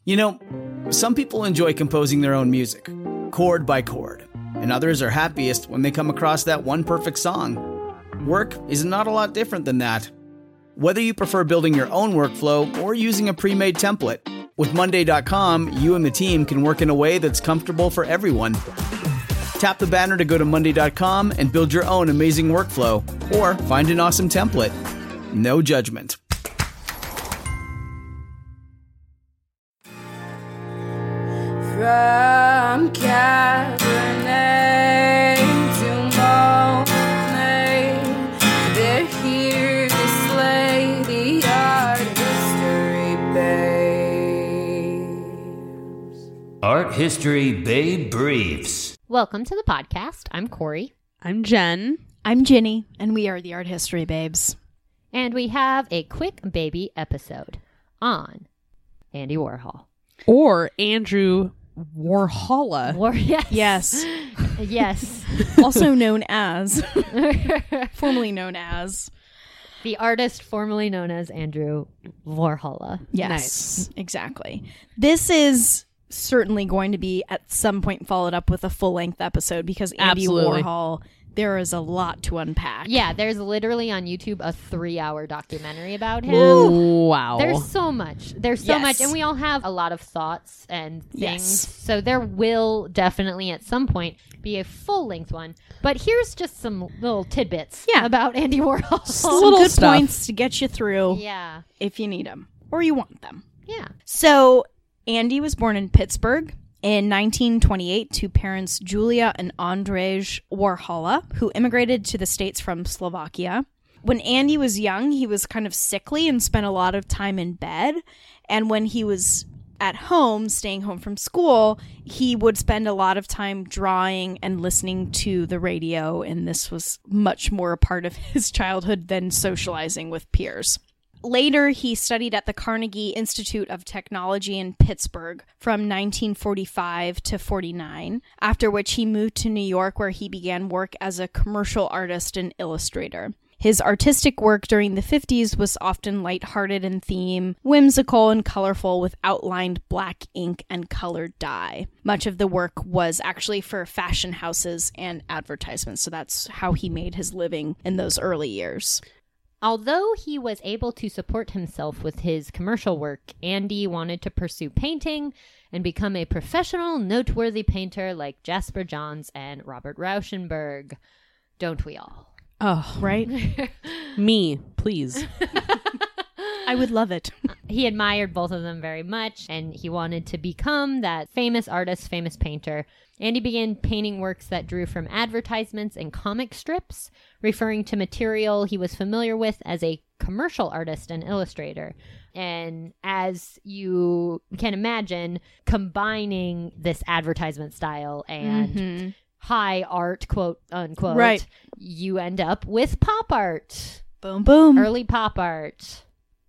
You know, some people enjoy composing their own music, chord by chord, and others are happiest when they come across that one perfect song. Work is not a lot different than that. Whether you prefer building your own workflow or using a pre-made template, with Monday.com, you and the team can work in a way that's comfortable for everyone. Tap the banner to go to Monday.com and build your own amazing workflow, or find an awesome template. No judgment. From Cabernet to Monet, they're here to slay the art history babes. Art History Babe Briefs. Welcome to the podcast. I'm Corey. I'm Jen. I'm Ginny, and we are the Art History Babes. And we have a quick baby episode on Andy Warhol. Or Andrew Warhola. Yes. Yes. Also known as, formerly known as. The artist formerly known as Andrew Warhol. Yes, Nice. Exactly. This is certainly going to be at some point followed up with a full-length episode because Andy Absolutely. Warhol, there is a lot to unpack. Yeah, there's literally on YouTube a 3-hour documentary about him. Wow. There's so much. There's so Yes. much. And we all have a lot of thoughts and things. Yes. So there will definitely at some point be a full-length one. But here's just some little tidbits about Andy Warhol. Some little good stuff. points to get you through Yeah. if you need them or you want them. Yeah. So, Andy was born in Pittsburgh in 1928 to parents Julia and Andrzej Warhola, who immigrated to the States from Slovakia. When Andy was young, he was kind of sickly and spent a lot of time in bed. And when he was at home, staying home from school, he would spend a lot of time drawing and listening to the radio. And this was much more a part of his childhood than socializing with peers. Later, he studied at the Carnegie Institute of Technology in Pittsburgh from 1945 to 49, after which he moved to New York where he began work as a commercial artist and illustrator. His artistic work during the 50s was often lighthearted in theme, whimsical and colorful with outlined black ink and colored dye. Much of the work was actually for fashion houses and advertisements, so that's how he made his living in those early years. Although he was able to support himself with his commercial work, Andy wanted to pursue painting and become a professional, noteworthy painter like Jasper Johns and Robert Rauschenberg. Don't we all? Oh, Right? me, please. I would love it. He admired both of them very much, and he wanted to become that famous artist, famous painter. Andy began painting works that drew from advertisements and comic strips, referring to material he was familiar with as a commercial artist and illustrator. And as you can imagine, combining this advertisement style and high art, quote unquote, Right. you end up with pop art, Boom, boom. early pop art.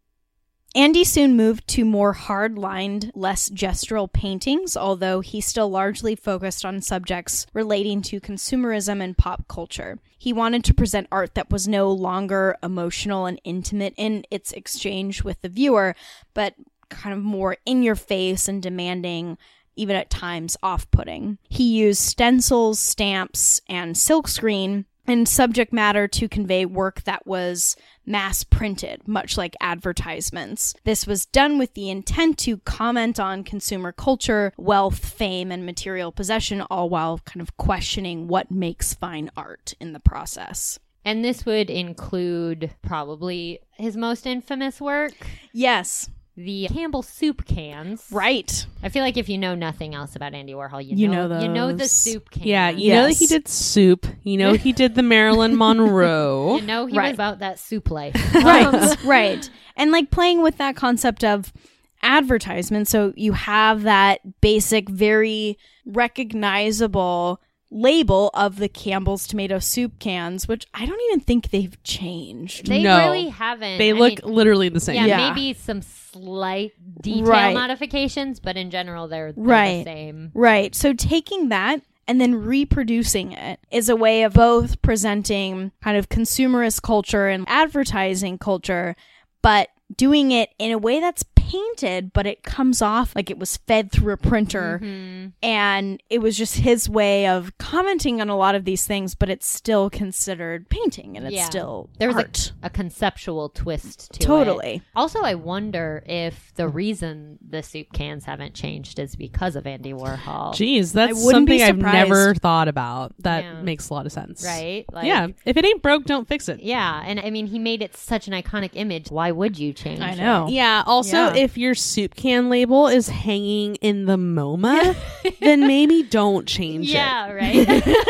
Andy soon moved to more hard-lined, less gestural paintings, although he still largely focused on subjects relating to consumerism and pop culture. He wanted to present art that was no longer emotional and intimate in its exchange with the viewer, but kind of more in your face and demanding, even at times off-putting. He used stencils, stamps, and silkscreen and subject matter to convey work that was mass printed, much like advertisements. This was done with the intent to comment on consumer culture, wealth, fame, and material possession, all while kind of questioning what makes fine art in the process. And this would include probably his most infamous work, Yes. the Campbell soup cans. Right. I feel like if you know nothing else about Andy Warhol, You know you know the those. soup cans. Yeah, you know that he Yes. did soup. You know he did the Marilyn Monroe. You know he Right. was about that soup life. Right. Right. And like playing with that concept of advertisement. So you have that basic, very recognizable label of the Campbell's tomato soup cans, which I don't even think they've changed. They No. really haven't. They I look mean, literally the same. yeah, Yeah. maybe some slight detail Right. modifications, but in general, they're Right. the same. Right. So taking that and then reproducing it is a way of both presenting kind of consumerist culture and advertising culture, but doing it in a way that's painted, but it comes off like it was fed through a printer. And it was just his way of commenting on a lot of these things, but it's still considered painting and it's still there was art. a conceptual twist to it. Totally. Also, I wonder if the reason the soup cans haven't changed is because of Andy Warhol. Jeez, that's I wouldn't be something I've never surprised. thought about. That Yeah. makes a lot of sense. Right? Like, Yeah. If it ain't broke, don't fix it. Yeah. And I mean, he made it such an iconic image. Why would you change I it? know. Yeah. Also, Yeah. if your soup can label is hanging in the MoMA, then maybe don't change it. Yeah, right?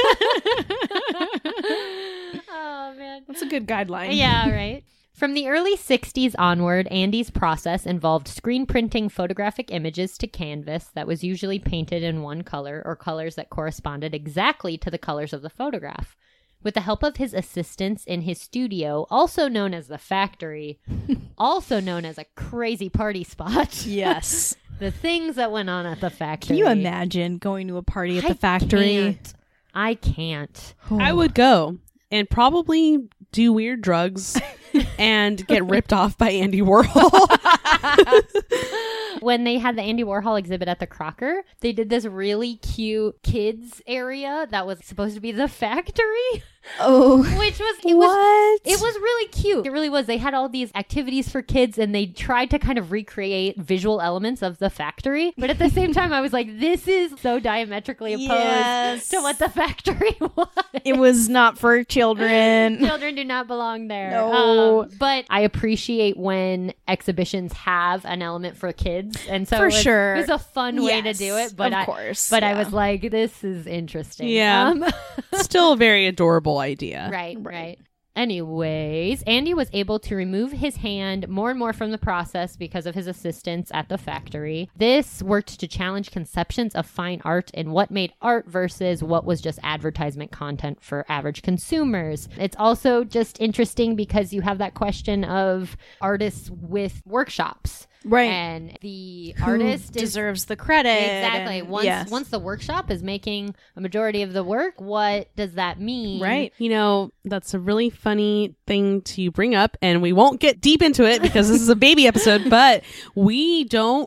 Oh, man. That's a good guideline. Yeah, right. From the early 60s onward, Andy's process involved screen printing photographic images to canvas that was usually painted in one color or colors that corresponded exactly to the colors of the photograph. With the help of his assistants in his studio, also known as the factory, also known as a crazy party spot. Yes. The things that went on at the factory. Can you imagine going to a party at the factory? I can't. I would go and probably do weird drugs and get ripped off by Andy Warhol. When they had the Andy Warhol exhibit at the Crocker, they did this really cute kids area that was supposed to be the factory. Oh. Which was What? it was really cute. It really was. They had all these activities for kids and they tried to kind of recreate visual elements of the factory. But at the same time, I was like, this is so diametrically opposed Yes. to what the factory was. It was not for children. Children do not belong there. No. But I appreciate when exhibitions have an element for kids. And so For it was, sure. it was a fun way to do it. But of I, course. But I yeah. was like, this is interesting. Yeah. Still a very adorable idea. Right. Anyways, Andy was able to remove his hand more and more from the process because of his assistants at the factory. This worked to challenge conceptions of fine art and what made art versus what was just advertisement content for average consumers. It's also just interesting because you have that question of artists with workshops. Right. And the Who artist deserves the credit. Exactly. and- Once yes. once the workshop is making a majority of the work, what does that mean? Right. You know, that's a really funny thing to bring up, and we won't get deep into it because this is a baby episode, but we don't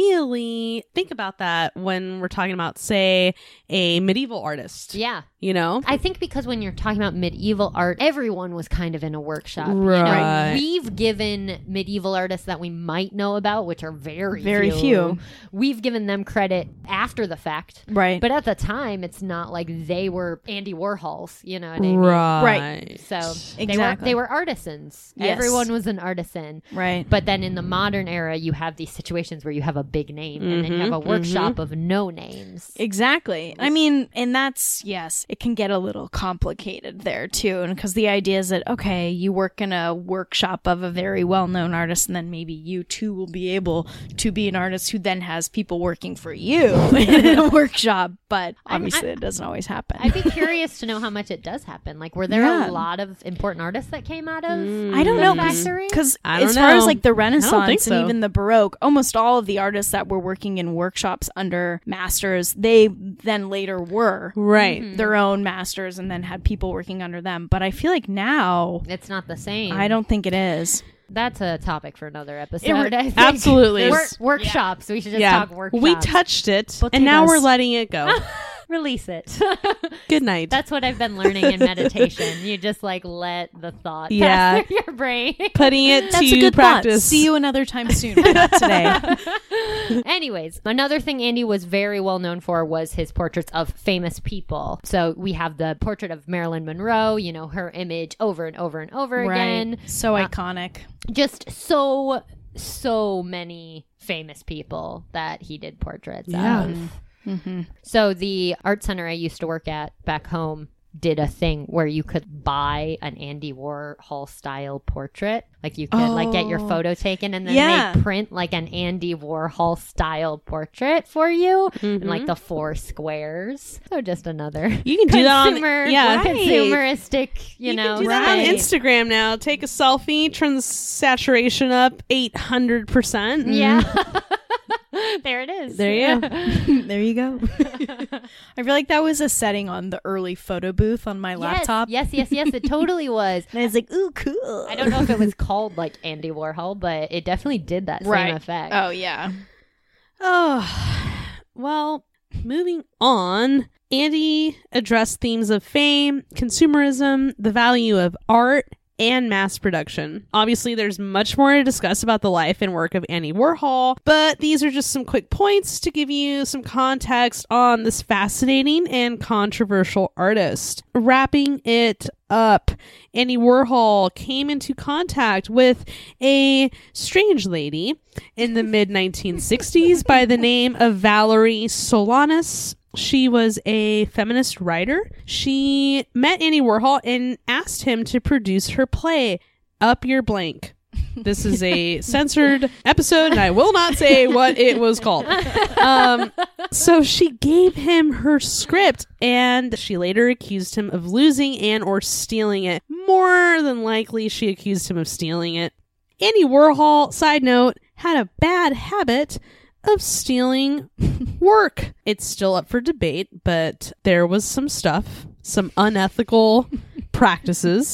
really think about that when we're talking about, say, a medieval artist. Yeah. You know? I think because when you're talking about medieval art, everyone was kind of in a workshop. You Right. know? We've given medieval artists that we might know about, which are very few. We've given them credit after the fact. Right. But at the time, it's not like they were Andy Warhols, you know what I mean? Right. So Exactly. they were artisans. Yes. Everyone was an artisan. Right. But then in the modern era, you have these situations where you have a big name and then you have a workshop of no names. Exactly. I mean, and that's, yes, it can get a little complicated there too. And because the idea is that, okay, you work in a workshop of a very well-known artist, and then maybe you too will be able to be an artist who then has people working for you in a workshop. But obviously it doesn't always happen. I'd be curious to know how much it does happen. Like, were there Yeah. a lot of important artists that came out of I don't the know, factory? because I don't as far as know. like the I don't Renaissance think so. and even the Baroque, almost all of the artists that were working in workshops under masters, they then later were Right. their own masters and then had people working under them. But I feel like now, It's not the same. I don't think it is. That's a topic for another episode. It- I think. Absolutely. Workshops. We should just Yeah. talk workshops. We touched it, and now Botegas. we're letting it go. Release it. Good night. That's what I've been learning in meditation. You just like let the thought Yeah. pass through your brain. Putting it That's to a good practice. thought. See you another time soon. but not today. Anyways, another thing Andy was very well known for was his portraits of famous people. So we have the portrait of Marilyn Monroe, you know, her image over and over and over again. So iconic. Just so many famous people that he did portraits Yeah. of. So the art center I used to work at back home did a thing where you could buy an Andy Warhol style portrait. Like you could like get your photo taken and then Yeah. they print like an Andy Warhol style portrait for you in like the 4 squares. So just another You can do that on consumeristic, you know. can do that on thing. Instagram now. Take a selfie, turn the saturation up 800%. Yeah. There it is. There you go. There you go. I feel like that was a setting on the early photo booth on my laptop. Yes. It totally was. And I was like, ooh, cool. I don't know if it was called like Andy Warhol, but it definitely did that same effect. Oh, yeah. Oh, well, moving on. Andy addressed themes of fame, consumerism, the value of art, and mass production. Obviously, there's much more to discuss about the life and work of Andy Warhol, but these are just some quick points to give you some context on this fascinating and controversial artist. Wrapping it up, Andy Warhol came into contact with a strange lady in the mid-1960s by the name of Valerie Solanas. She was a feminist writer. She met Andy Warhol and asked him to produce her play, Up Your Blank. This is a censored episode, and I will not say what it was called. So she gave him her script, and she later accused him of losing and or stealing it. More than likely, she accused him of stealing it. Andy Warhol, side note, had a bad habit of stealing work. It's still up for debate, but there was some stuff, some unethical practices.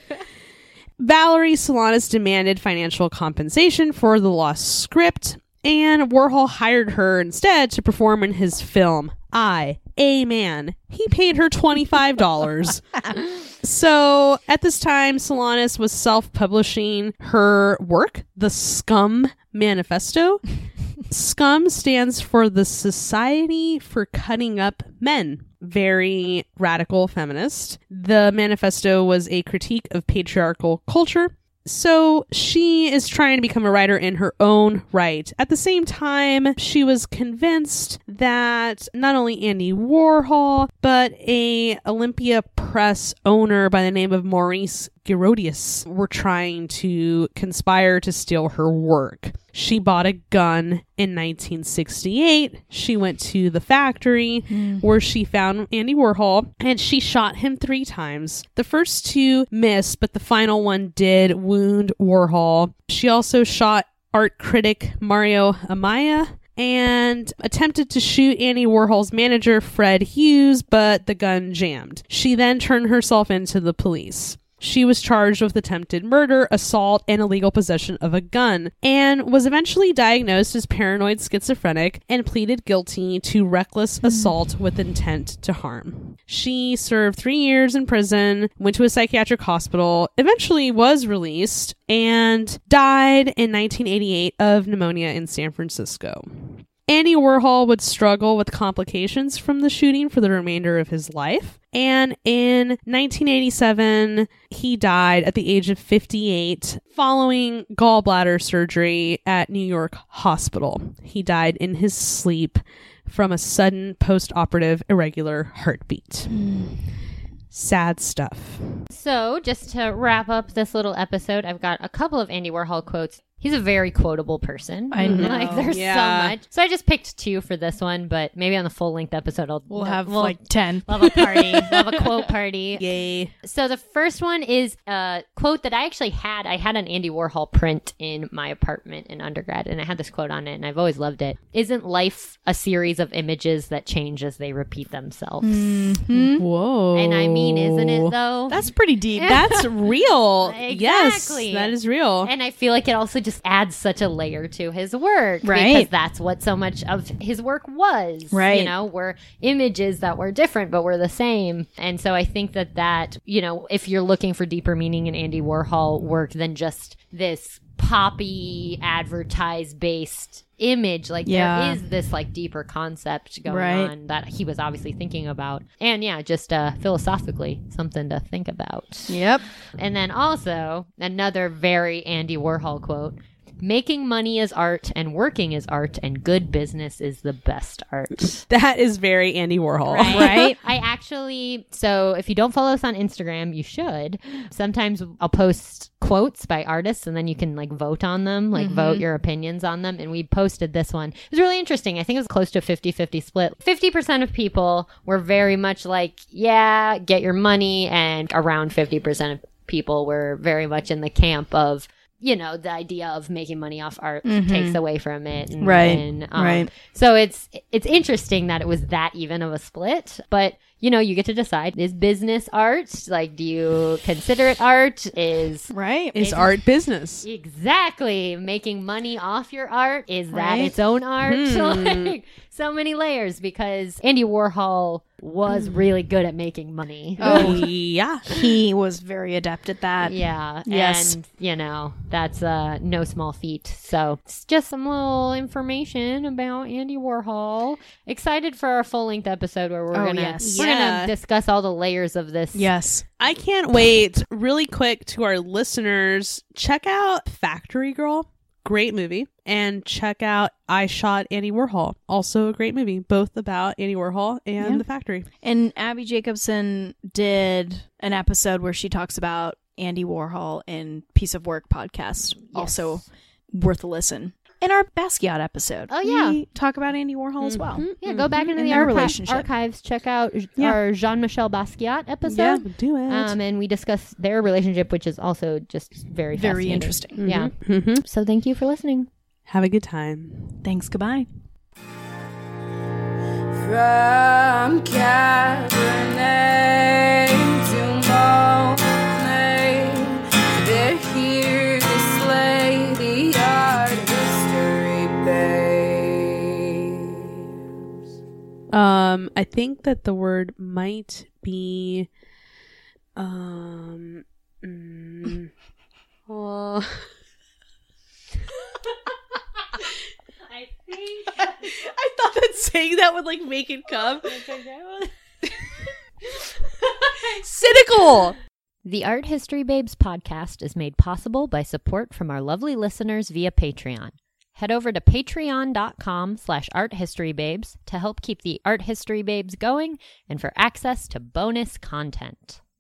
Valerie Solanas demanded financial compensation for the lost script, and Warhol hired her instead to perform in his film, I, A Man. He paid her $25. So at this time, Solanas was self-publishing her work, The Scum Manifesto. SCUM stands for the Society for Cutting Up Men. Very radical feminist. The manifesto was a critique of patriarchal culture. So she is trying to become a writer in her own right. At the same time, she was convinced that not only Andy Warhol, but a Olympia Press owner by the name of Maurice Girodias were trying to conspire to steal her work. She bought a gun in 1968. She went to the factory where she found Andy Warhol, and she shot him 3 times. The first 2 missed, but the final one did wound Warhol. She also shot art critic Mario Amaya and attempted to shoot Andy Warhol's manager, Fred Hughes, but the gun jammed. She then turned herself into the police. She was charged with attempted murder, assault, and illegal possession of a gun, and was eventually diagnosed as paranoid schizophrenic and pleaded guilty to reckless assault with intent to harm. She served 3 years in prison, went to a psychiatric hospital, eventually was released, and died in 1988 of pneumonia in San Francisco. Andy Warhol would struggle with complications from the shooting for the remainder of his life. And in 1987, he died at the age of 58 following gallbladder surgery at New York Hospital. He died in his sleep from a sudden post-operative irregular heartbeat. Sad stuff. So, just to wrap up this little episode, I've got a couple of Andy Warhol quotes. He's a very quotable person. I know. Like, there's so much. So I just picked 2 for this one, but maybe on the full-length episode, we'll have like 10. We'll have a party. We'll have a quote party. Yay. So the first one is a quote that I actually had. I had an Andy Warhol print in my apartment in undergrad, and I had this quote on it, and I've always loved it. Isn't life a series of images that change as they repeat themselves? Whoa. And I mean, isn't it, though? That's pretty deep. That's real. Exactly. Yes, that is real. And I feel like it also just adds such a layer to his work. Right. Because that's what so much of his work was. Right. You know, were images that were different, but were the same. And so I think that, you know, if you're looking for deeper meaning in Andy Warhol work than just this poppy advertise based image, like there is this like deeper concept going on that he was obviously thinking about, and just philosophically something to think about. Yep. And then also another very Andy Warhol quote: making money is art and working is art and good business is the best art. That is very Andy Warhol. Right? I actually, so if you don't follow us on Instagram, you should. Sometimes I'll post quotes by artists and then you can like vote on them, like vote your opinions on them. And we posted this one. It was really interesting. I think it was close to a 50-50 split. 50% of people were very much like, yeah, get your money. And around 50% of people were very much in the camp of, you know, the idea of making money off art takes away from it. And, Right, and, right. So it's interesting that it was that even of a split, but you know, you get to decide, is business art? Like, do you consider it art? Is Is art business? exactly making money off your art? Is that Right. its own art? Like, so many layers, because Andy Warhol was really good at making money. Oh, Yeah. he was very adept at that. Yeah. Yes. And, you know, that's no small feat. So it's just some little information about Andy Warhol. Excited for our full length episode where we're Oh, gonna yes. we're Yeah. gonna discuss all the layers of this. Yes. I can't wait. Really quick to our listeners, check out Factory Girl. Great movie. And check out I Shot Andy Warhol. Also a great movie. Both about Andy Warhol and the factory. And Abby Jacobson did an episode where she talks about Andy Warhol in Piece of Work podcast. Also worth a listen. In our Basquiat episode, Oh, yeah. we talk about Andy Warhol as well. Yeah, go back into And the their relationship. archives, check out Yeah. our Jean-Michel Basquiat episode. Yeah. Do it. And we discuss their relationship, which is also just very Very fascinating. interesting. Yeah. Mhm. So thank you for listening. Have a good time. Thanks. Goodbye. From Cabernet to Monet, they're here to slay the art history babes. I think that the word might be well, I think I thought that saying that would like make it come. Cynical. The Art History Babes podcast is made possible by support from our lovely listeners via Patreon. Head over to patreon.com/arthistorybabes to help keep the Art History Babes going and for access to bonus content.